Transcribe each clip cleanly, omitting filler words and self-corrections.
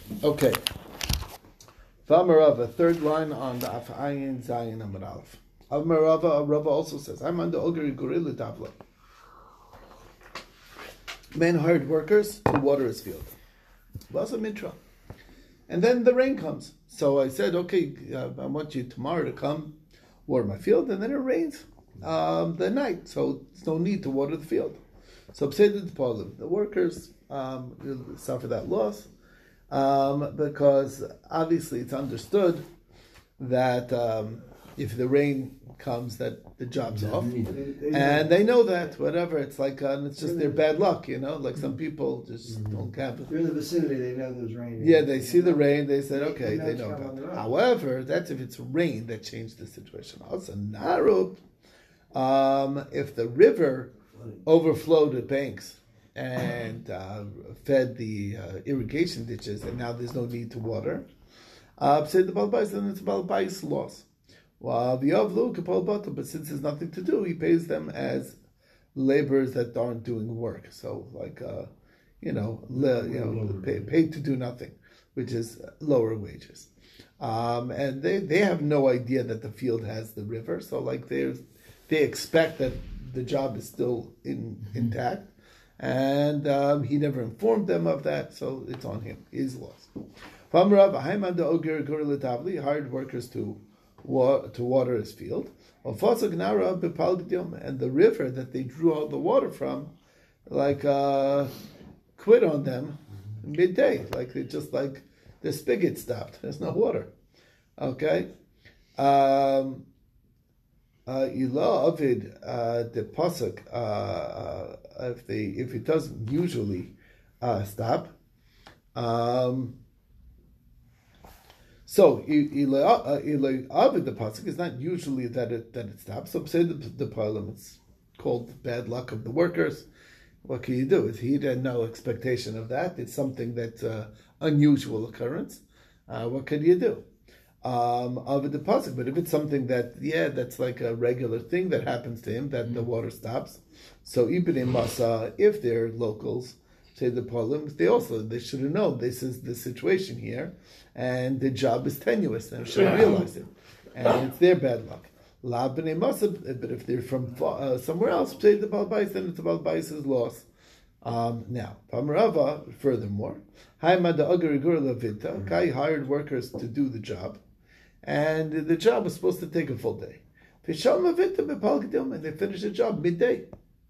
Okay. Vamarava, third line on the Afayin Zayin Amar Aleph. Amarava, Rava also says, I'm under Ogeri Gorilla Tavla. Men hired workers to water his field. Was a mitra. And then the rain comes. So I said, okay, I want you tomorrow to come water my field, and then it rains the night. So there's no need to water the field. So the workers suffer that loss. Because obviously it's understood that if the rain comes, that the job's off, and they know that. Whatever, it's like it's just their bad luck, Like some people just don't have it. They're in the vicinity; they know there's rain. Yeah, they see the rain. They said, okay, they know about it. However, that's if it's rain that changed the situation. Also, narub, if the river overflowed the banks and fed the irrigation ditches, and now there's no need to water. Say the balbais, then it's a balbais loss. Well, the avlu kapol batal, but since there's nothing to do, he pays them as laborers that aren't doing work. So, like paid to do nothing, which is lower wages. And they have no idea that the field has the river, so like they expect that the job is still intact. And he never informed them of that, so it's on him. He's lost. Hired workers to water his field. And the river that they drew all the water from, quit on them midday. Like they just the spigot stopped. There's no water. Okay. Ilah Avid the pasuk if it doesn't usually stop. So Ilah Avid the pasuk is not usually that it stops. So say the parliament, it's called bad luck of the workers. What can you do? He had no expectation of that. It's something that's unusual occurrence. What can you do? Of a deposit, but if it's something that's like a regular thing that happens to him, that the water stops. So Ibn Masa, if they're locals, say the parliament, they should have known this is the situation here, and the job is tenuous, and should realize it, and it's their bad luck. La B'nei Masa, but if they're from somewhere else, say the Balbais, then it's the Balbais' loss. Now, Pamarava, furthermore, Kai hired workers to do the job, and the job was supposed to take a full day. And they finished the job midday.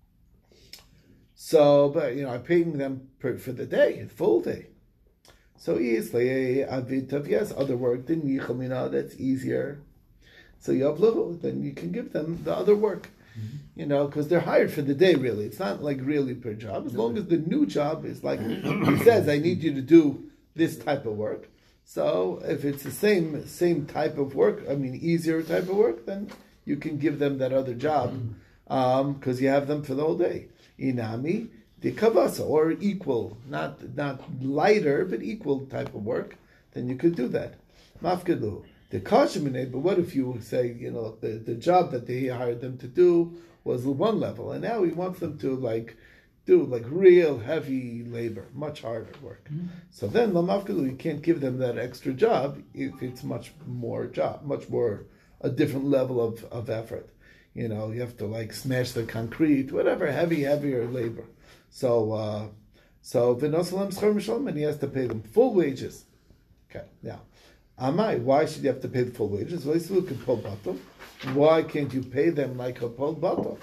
So, but I'm paying them for the day, full day. So yes, other work, that's easier. So then you can give them the other work. Because they're hired for the day, really. It's not like really per job. As long as the new job is like, he says, I need you to do this type of work. So if it's the same type of work, easier type of work, then you can give them that other job because you have them for the whole day. Inami, the kavasa, or equal, not lighter, but equal type of work, then you could do that. Mafkadu. The kashiminate, but what if you say, the job that they hired them to do was one level, and now he wants them to do real heavy labor, much harder work. So then lamafkalu, you can't give them that extra job if it's much more a different level of effort. You have to smash the concrete, whatever, heavier labor. So v'nosalam schar mishalom, and he has to pay them full wages. Okay, now. Why should you have to pay the full wages? Why can't you pay them like a pol batal?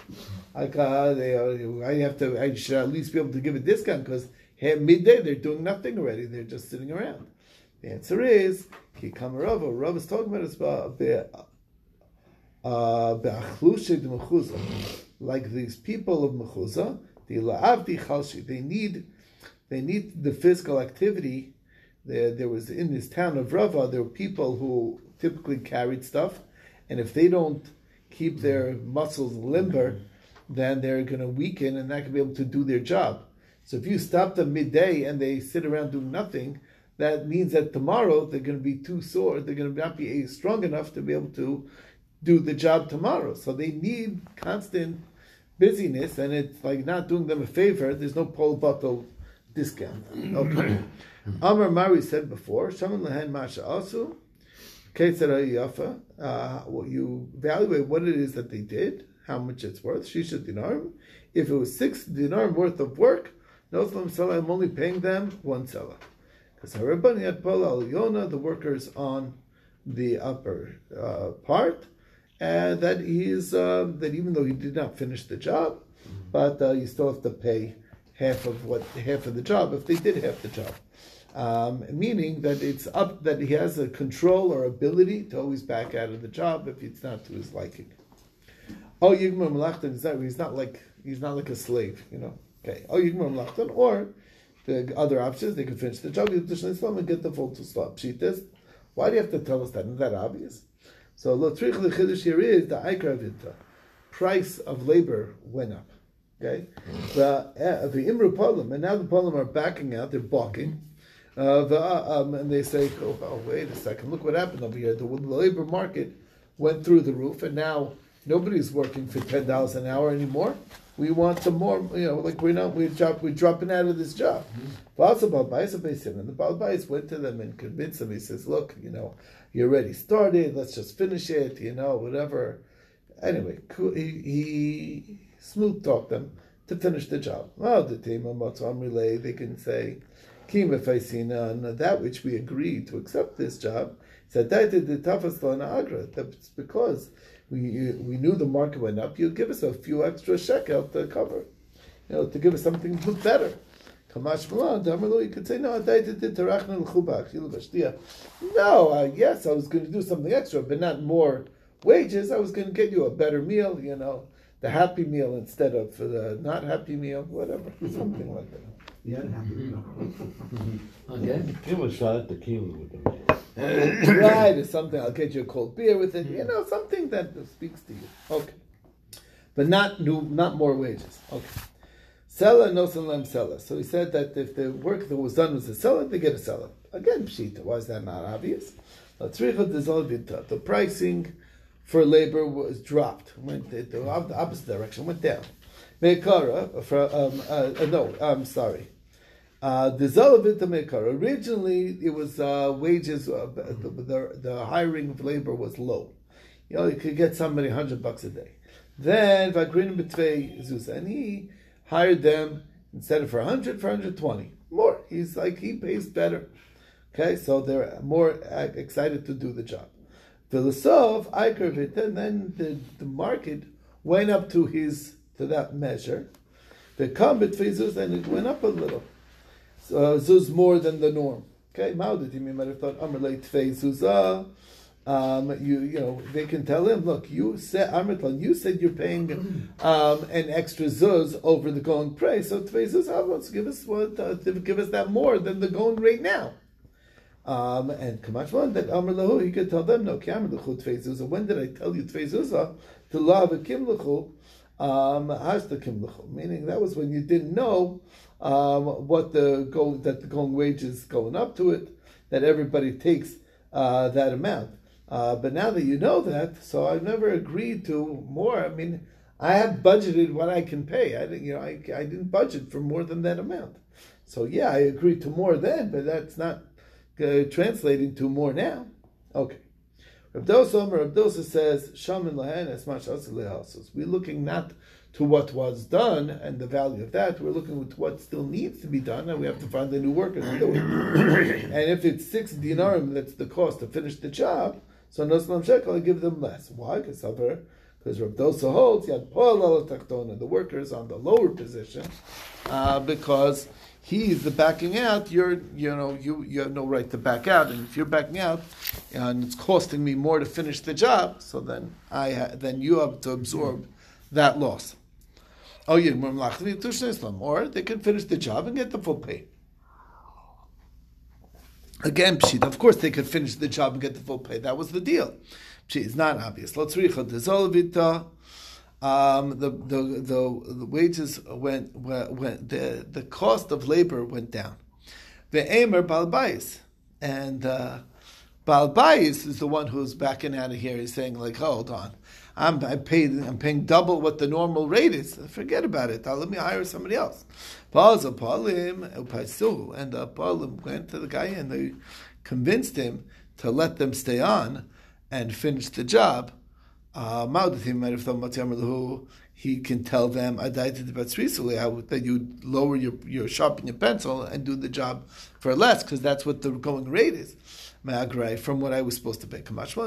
I should at least be able to give a discount because midday they're doing nothing already. They're just sitting around. The answer is Rav is talking about like these people of Mechuzah, they need the physical activity. There was in this town of Rava, there were people who typically carried stuff, and if they don't keep their muscles limber, then they're going to weaken and not going to be able to do their job. So if you stop them midday and they sit around doing nothing, that means that tomorrow they're going to be too sore. They're going to not be strong enough to be able to do the job tomorrow. So they need constant busyness, and it's like not doing them a favor. There's no pol batal discount. Okay. Amar Mari said before, Shaman Lahan Masha Asu, Yafa, you evaluate what it is that they did, how much it's worth, Shisha Dinarim. If it was 6 dinarim worth of work, Noslam Salah, I'm only paying them 1 Salah. Because Harabani had Pola Al Yona, the workers on the upper part, and that he is that even though he did not finish the job, but you still have to pay half of the job if they did half the job. Meaning that it's up that he has a control or ability to always back out of the job if it's not to his liking. Oh, Yigmar Malachtan is that he's not like a slave, Okay. Oh, Yigmar Malachtan, or the other options, they could finish the job, and get the full to stop. Pshitas. Why do you have to tell us that? Isn't that obvious? So Lotrich Lechidush here is the Aikar Vinta. Price of labor went up. Okay? The Imru Polim, and now the Polim are backing out, they're balking. And they say, oh, wait a second, look what happened over here. The labor market went through the roof, and now nobody's working for $10 an hour anymore. We want some more, we're dropping out of this job. And the Baal Bais went to them and convinced them. He says, look, you already started, let's just finish it, whatever. Anyway, he smooth talked them to finish the job. They can say, and that which we agreed to accept this job, said that's because we knew the market went up. You'd give us a few extra shekel to cover, to give us something better. Kamash Malan, you could say no. No, yes, I was going to do something extra, but not more wages. I was going to get you a better meal, the happy meal instead of the not happy meal, whatever, something like that. The unhappy meal. Okay. Give a shot at the tequila with them. Right, or something. I'll get you a cold beer with it. Something that speaks to you. Okay, but not more wages. Okay. Seller no salam seller. So he said that if the work that was done was a seller, they get a seller. Again, pshita. Why is that not obvious? The pricing for labor was dropped. Went the opposite direction. Went down. Meikara sorry. The Zalavita Meikara. Originally, it was wages. The hiring of labor was low. You could get somebody $100 a day. Then Vagrin Betvei Zusa, and he hired them instead of for 100 for 120 more. He's he pays better. Okay, so they're more excited to do the job. Philosoph Aikar, and then the market went up to that measure. The Kambit Zuz, and it went up a little. So Zuz more than the norm. Okay, Mauditim, you might have thought Amrlei Tfei Zuzah. They can tell him, look, you said you're paying an extra zuz over the going price, so Tfei Zuzah wants to give us that more than the going rate now. And Kamashman that Amr Lahu, he could tell them, no, Kamar Lechu Tfei Zuzah. When did I tell you Tfei Zuzah to love a Kim Lechu? Meaning that was when you didn't know that the going wage is going up to it, that everybody takes that amount. But now that you know that, so I've never agreed to more. I mean, I have budgeted what I can pay. I didn't budget for more than that amount. So yeah, I agreed to more then, but that's not translating to more now. Okay. Rav Dosa says, Shaman lahen es mash aseh lehasos. We're looking not to what was done and the value of that. We're looking at what still needs to be done, and we have to find the new workers to do it. And if it's 6 dinarim, that's the cost to finish the job, so Noslam Shekel, I give them less. Why? Because Rav Dosa holds, Yad Poel al Tachtona, the workers on the lower position, because he's the backing out. You have no right to back out, and if you're backing out, and it's costing me more to finish the job, so then you have to absorb that loss. Or they can finish the job and get the full pay. Again, Pshit, of course they could finish the job and get the full pay. That was the deal. Pshit, it's not obvious. The wages went the cost of labor went down. Ve'emer Balbais. And Balbais is the one who's backing out of here. He's saying, hold on. I'm paying double what the normal rate is. Forget about it. Let me hire somebody else. And the Palim went to the guy and they convinced him to let them stay on and finish the job. He can tell them that you lower your sharpen your pencil and do the job for less because that's what the going rate is. From what I was supposed to pay.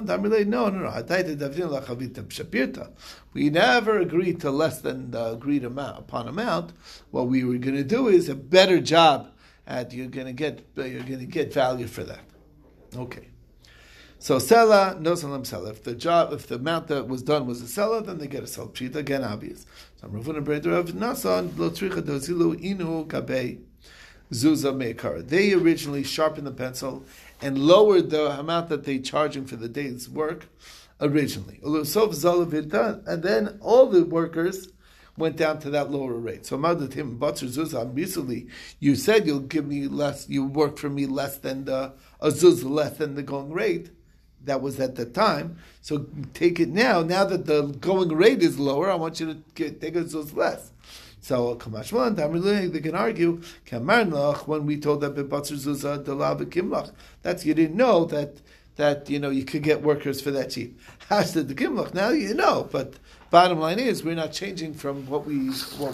No. We never agreed to less than the agreed amount. What we were going to do is a better job, and you're going to get value for that. Okay. So sela no salam sela. If the amount that was done was a sela, then they get a sel pshita. Again, obvious. So Ravuna Breder of Nasan lo tzricha dozilu inu gabe zuzah meikar. They originally sharpened the pencil and lowered the amount that they charging for the day's work originally. And then all the workers went down to that lower rate. So Madatim Batzur Zuzah recently, you said you'll give me less, you work for me less than a zuzah, less than the going rate. That was at the time. So take it now. Now that the going rate is lower, I want you to take a zuz less. So Kamashman, they can argue, when we told that Bebatzur Zuzah Delav Kimlach, that's you didn't know that you could get workers for that cheap. As did the Kimlach, now you know. But bottom line is we're not changing from what we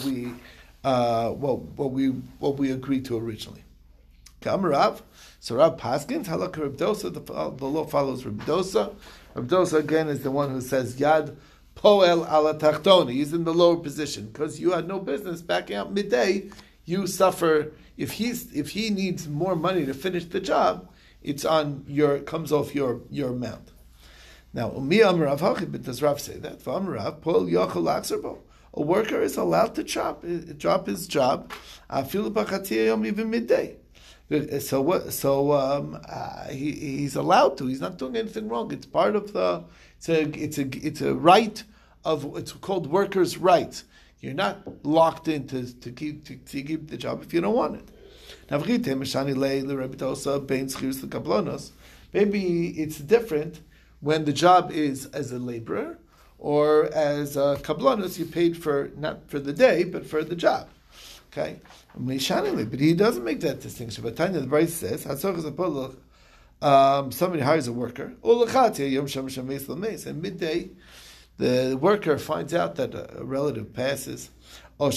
agreed to originally. Kamarav. So Rab Paskins, Halakha Reb Dosa, the law follows Reb Dosa. Reb Dosa again is the one who says Yad Poel ala Tachtoni. He's in the lower position because you had no business backing out midday. You suffer if he needs more money to finish the job. It's comes off your amount. Now Umi Amrav Hachi, but does Rav say that? Amrav Poel Yochel Atzerbo. A worker is allowed to drop his job. Afilu b'chatziyah yom even midday. So what? So he's allowed to. He's not doing anything wrong. It's part of the. It's a right of. It's called workers' rights. You're not locked in to keep the job if you don't want it. Maybe it's different when the job is as a laborer or as a kablonos. You paid for not for the day but for the job. Okay, but he doesn't make that distinction. But Tanya the Bryce says, somebody hires a worker, and midday the worker finds out that a relative passes, or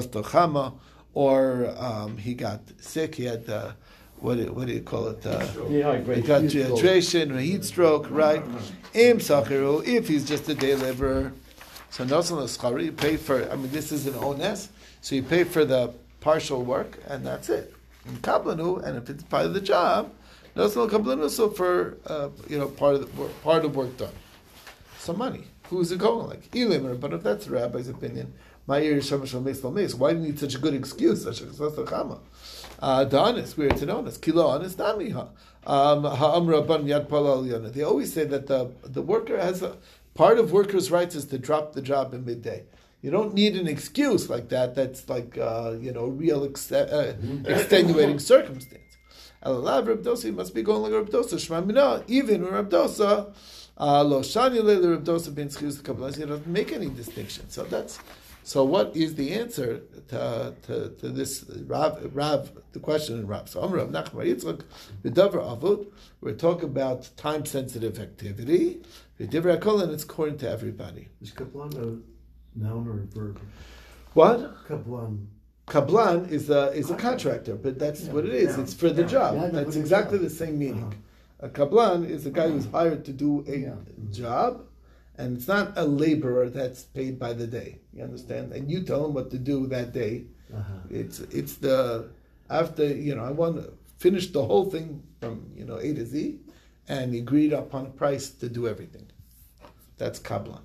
he got sick. He had what do you call it? He got dehydration or heat stroke, right? If he's just a day laborer, so you pay for. I mean, this is an ones. So you pay for the partial work, and that's it. In kablanu, and if it's part of the job, no kablanu. So for part of work done. Some money. Who's it going like? Elim, but if that's the rabbi's opinion, my ear is shamash mes. Why do you need such a good excuse? Such a chama. The honest, we're to honest. Kilo honest nami ha. Ha'amra ban yad palal. They always say that the worker has a part of workers' rights is to drop the job in midday. You don't need an excuse like that. That's like real extenuating circumstance. Alav Reb Dosa, you must be going like Reb Dosa. Shmamina, even Reb Dosa, lo shani leile Reb Dosa ben tzchius l'kabbalas. You don't make any distinction. So what is the answer to this Rav? The question in Rav. So Amar Rav Nachman Yitzchak v'davar avut. We're talking about time sensitive activity. V'divrei hakol, and it's according to everybody. Is Kaplan noun or verb? What? Kablan. Kablan is a contractor, but that's what it is. It's for the job. That's exactly the same meaning. A kablan is a guy who's hired to do a job, and it's not a laborer that's paid by the day. You understand? And you tell him what to do that day. It's the after I want to finish the whole thing from A to Z, and he agreed upon a price to do everything. That's kablan.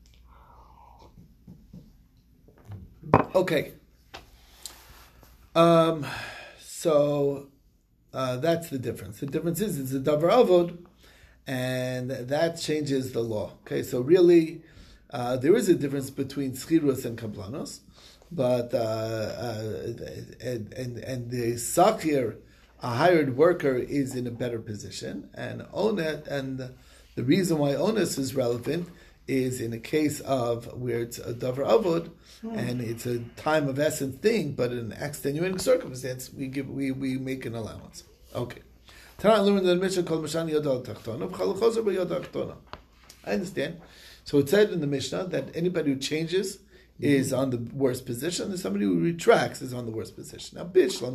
Okay. So that's the difference. The difference is it's a davar avod, and that changes the law. Okay, so really there is a difference between schirus and kablanos, but and the sakir, a hired worker, is in a better position, and onet, and the reason why onus is relevant is in a case of where it's a davar avod and it's a time of essence thing, but in an extenuating circumstance, we make an allowance. Okay. I understand. So it said in the Mishnah that anybody who changes is on the worst position, and somebody who retracts is on the worst position. Now,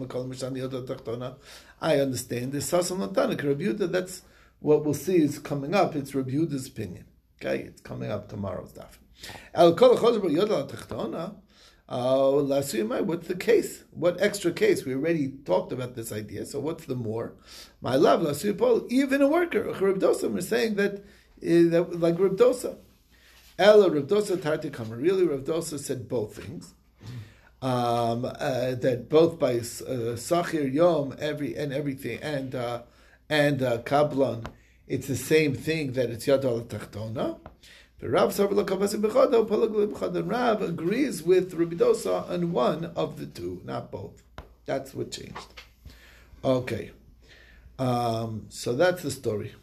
I understand. This that's what we'll see is coming up. It's Rabbi Yehuda's opinion. Okay, it's coming up tomorrow's daf. What's the case? What extra case? We already talked about this idea. So what's the more? My love, even a worker, Reb Dosa, we're saying that like Reb Dosa. Ella Reb Dosa Tarti Kamar. Really, Reb Dosa said both things. That both by Sachir Yom everything and Kablan, it's the same thing that it's Yad al Tachtona. The Rav agrees with Rabbi Dosa on one of the two, not both. That's what changed. Okay, so that's the story.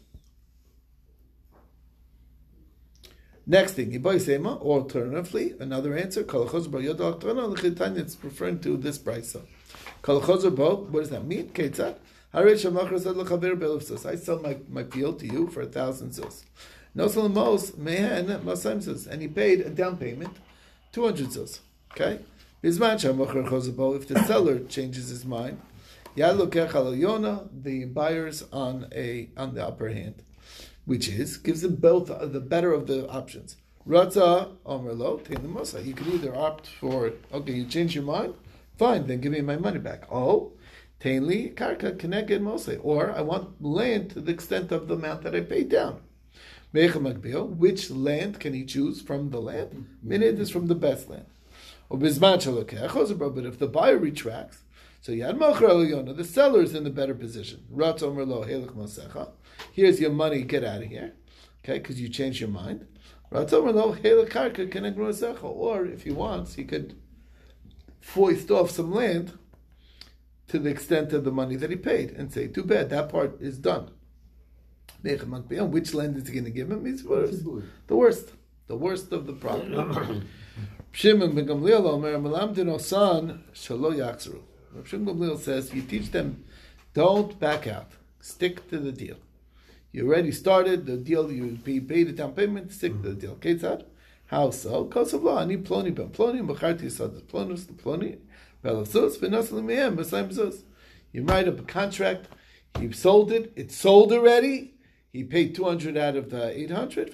Next thing, alternatively, another answer, it's referring to this brisa. What does that mean? I sell my field to you for 1,000 zuz. And he paid a down payment, 200 zuz. Okay? If the seller changes his mind, the buyer's on the upper hand, which is gives him both the better of the options. Ratza Omerlo, you could either opt for, okay, you change your mind, fine, then give me my money back. Oh, Tainli Karka Keneged Mose, or I want land to the extent of the amount that I paid down. Which land can he choose from the land? Minid is from the best land. But if the buyer retracts, so Yad Mocher Eliyona, the seller is in the better position. Ratz Omer Lo Helich Mosecha. Here's your money, get out of here. Okay, because you changed your mind. Ratz Omer Lo Helich Karka Keneg Mosecha. Or if he wants, he could foist off some land to the extent of the money that he paid and say, too bad, that part is done. Which land is he going to give him? It's worse. The worst. The worst of the problem. Shimon ben Gamliel Omer Melamdin Osan Shalo Yaksru. Shimon Gamliel says, you teach them, don't back out. Stick to the deal. You already started the deal, you paid the down payment, stick to the deal. Ketzad? How so? Because of law, I need Ploni ben Ploni, Macharti Yisad Plonus, the Ploni, Belasus, Venasalim Mehem, Besayim Zus. You write up a contract, he sold it, it's sold already. He paid 200 out of the 800.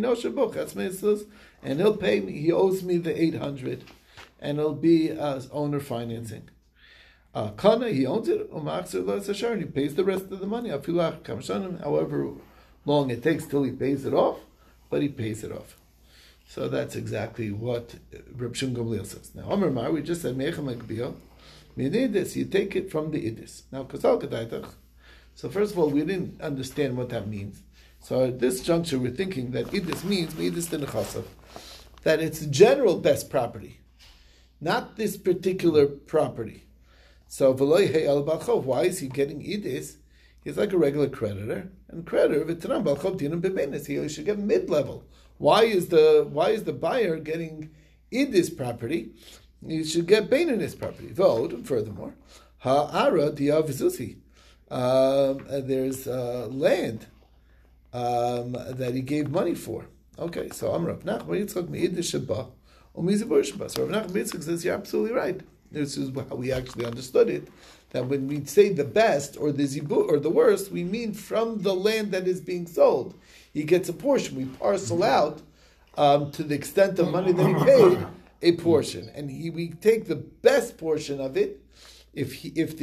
And he'll pay me. He owes me the 800, and it'll be owner financing. Kana, he owns it. And he pays the rest of the money. However long it takes till he pays it off, but he pays it off. So that's exactly what Reb Shimon Gamliel says. Now, Amar Mar, we just said Mechem Ekbiyah. Minidis, you take it from the Idis. Now, Kazal Kedaitach. So first of all, we didn't understand what that means. So at this juncture, we're thinking that Idis means Idis Tenechasav, that it's general best property, not this particular property. So V'loy He'al Balchov, why is he getting Idis? He's like a regular creditor, and creditor V'Tanam Balchov Dinam Bebenis. He should get mid-level. Why is the buyer getting Idis property? He should get Beininus property. Vod, furthermore, Ha'ara Diyav Zusi. There's land that he gave money for. Okay, so Rav Nachman Yitzchak Me'idis Sheba Umizibur Sheba. So Rav Nachman Yitzchak says you're absolutely right. This is how we actually understood it. That when we say the best or the zibur or the worst, we mean from the land that is being sold. He gets a portion. We parcel out to the extent of money that he paid a portion, and we take the best portion of it. If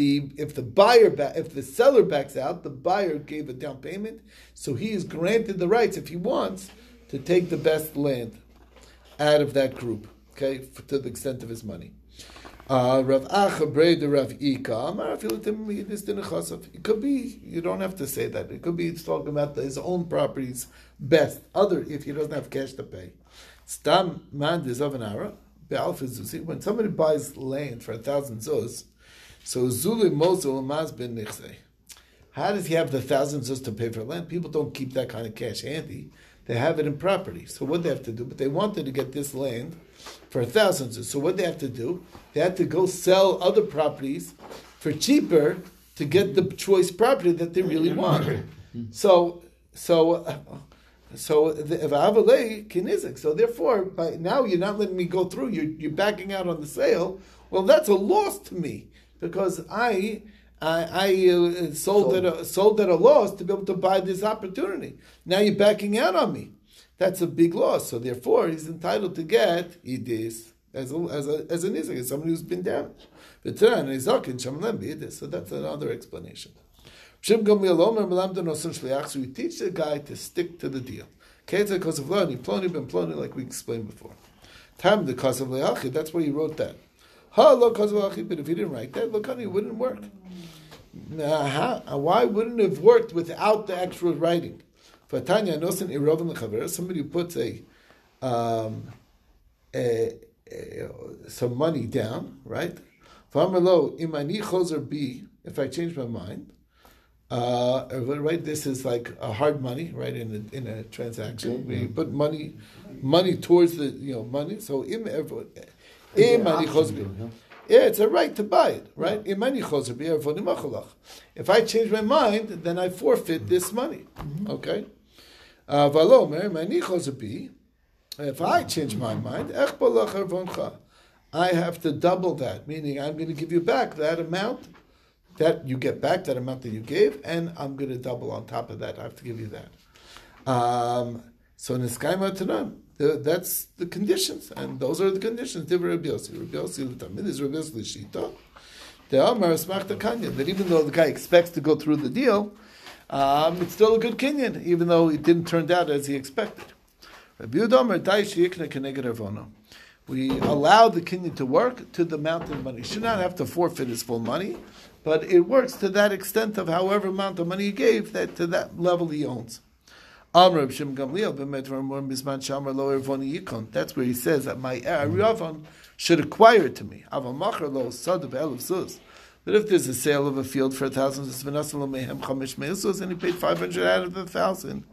the seller backs out, the buyer gave a down payment, so he is granted the rights, if he wants, to take the best land out of that group, okay, to the extent of his money. Rav Acha Brei Rav Ika. It could be, you don't have to say that. It could be it's talking about his own properties best. Other, if he doesn't have cash to pay. Stam man dezavanara be'alf zuzi. When somebody buys land for 1,000 zuz, so Zuli Mosul Maz bin Nichse. How does he have the 1,000 zuz to pay for land? People don't keep that kind of cash handy. They have it in property. So what they have to do? But they wanted to get this land for 1,000 zuz. So what they have to do? They had to go sell other properties for cheaper to get the choice property that they really want. So Avalei kinizik. So therefore, by now you're not letting me go through. You're backing out on the sale. Well, that's a loss to me because I sold at a loss to be able to buy this opportunity. Now you're backing out on me. That's a big loss. So therefore, he's entitled to get idis as a nizik, as somebody who's been damaged. So that's another explanation. So we teach the guy to stick to the deal. Like we explained before. Time the cause of le'achi, that's why he wrote that. But if he didn't write that, look, honey, it wouldn't work. Why wouldn't it have worked without the actual writing? Somebody who puts some money down, right? If I change my mind, right? This is like a hard money, right? In a transaction, where you put money towards the money. So it's a right to buy it, right? If I change my mind, then I forfeit this money. Okay. If I change my mind, I have to double that, meaning I'm going to give you back that amount that you get back, that amount that you gave, and I'm going to double on top of that. I have to give you that. So Niskaima Tanan, that's the conditions, and those are the conditions. That even though the guy expects to go through the deal, it's still a good kinyan, even though it didn't turn out as he expected. We allow the kinyan to work to the amount of money. He should not have to forfeit his full money, but it works to that extent of however amount of money he gave, that to that level he owns. That's where he says that my Ravan should acquire it to me. But if there's a sale of a field for 1,000, and he paid 500 out of the 1,000,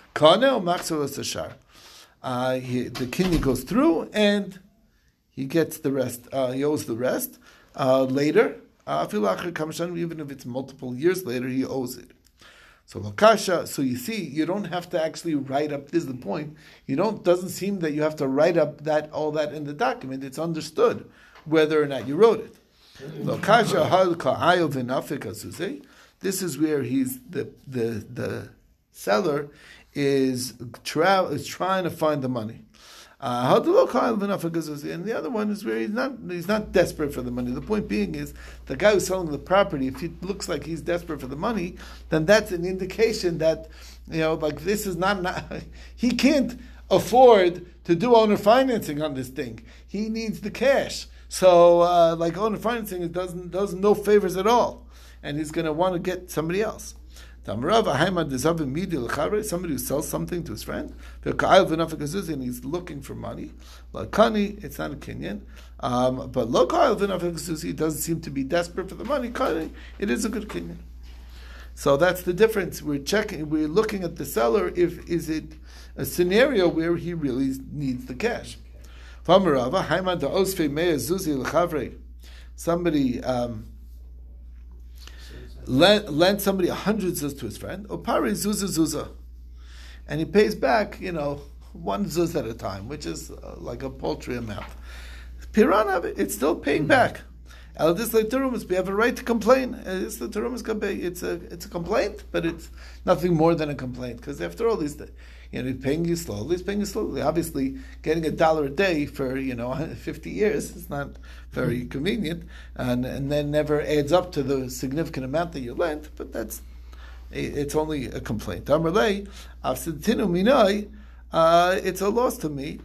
the kinyan goes through and he gets the rest. He owes the rest later. Even if it's multiple years later, he owes it. So Lakasha, so you see, you don't have to actually write up, this is the point, doesn't seem that you have to write up all that in the document. It's understood whether or not you wrote it. Lakasha halka ayo v'nafik asuzei. This is where he's the seller is trying to find the money. And the other one is where he's not desperate for the money. The point being is the guy who's selling the property, if it looks like he's desperate for the money, then that's an indication that this is not he can't afford to do owner financing on this thing. He needs the cash. So owner financing, it does no favors at all, and he's going to want to get somebody else. Somebody who sells something to his friend, and he's looking for money. It's not a kinyan. But he doesn't seem to be desperate for the money. It is a good kinyan. So that's the difference. We're looking at the seller, is it a scenario where he really needs the cash. Somebody lent somebody 100 zuz to his friend, opari zuzah, and he pays back, 1 zuz at a time, which is like a paltry amount. Piran, it's still paying back. We have a right to complain. It's a complaint, but it's nothing more than a complaint, because after all, he's paying you slowly. Obviously, getting $1 a day for 50 years is not very convenient, and then never adds up to the significant amount that you lent. But it's only a complaint. It's a loss to me.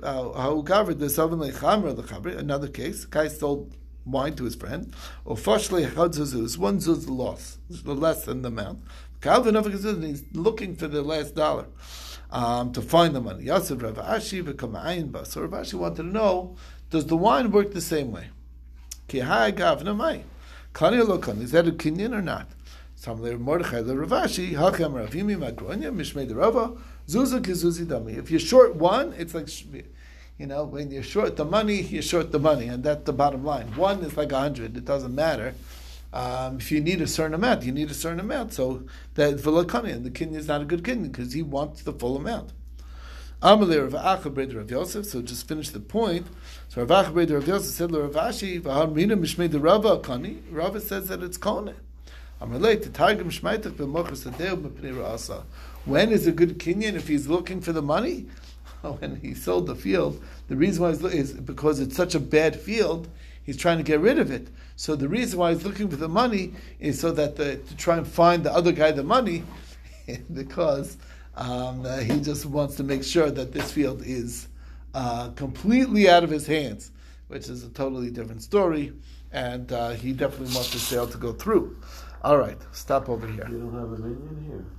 Another case, guy sold wine to his friend. Or 1 zuz loss, less than the amount. He's looking for the last dollar. To find the money. So Rav Ashi wanted to know, does the wine work the same way? Is that a kinyan or not? Samle Mordechai le Ravashi, Hakam Ravimi Magronya, Mishmei de Rava, Zuzu Kizuzi Dami. If you're short one, it's like, when you're short the money, you're short the money, and that's the bottom line. One is like 100, it doesn't matter. If you need a certain amount, you need a certain amount. So that Vilakani, and the kinyan is not a good kinyan because he wants the full amount. Amalei Rav Acha Breder Rav Yosef. So just finish the point. So Rav Acha Breder Rav Yosef said Rav Ashi V'Hamrina Mishmei the Rava Kani. Rava says that it's Kone. Amalei T'Targim Shmeitek B'Mochas Adeu B'Pnei Ra'asa. When is a good kinyan if he's looking for the money? When he sold the field, the reason why is because it's such a bad field. He's trying to get rid of it. So the reason why he's looking for the money is so that to try and find the other guy the money, because he just wants to make sure that this field is completely out of his hands, which is a totally different story, and he definitely wants the sale to go through. All right, stop over here. You don't have a minion here.